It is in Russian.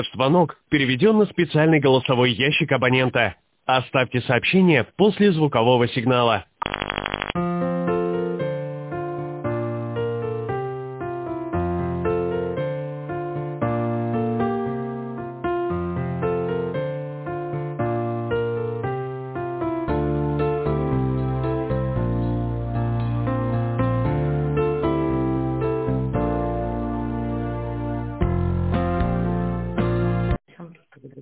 Звонок переведен на специальный голосовой ящик абонента. Оставьте сообщение после звукового сигнала.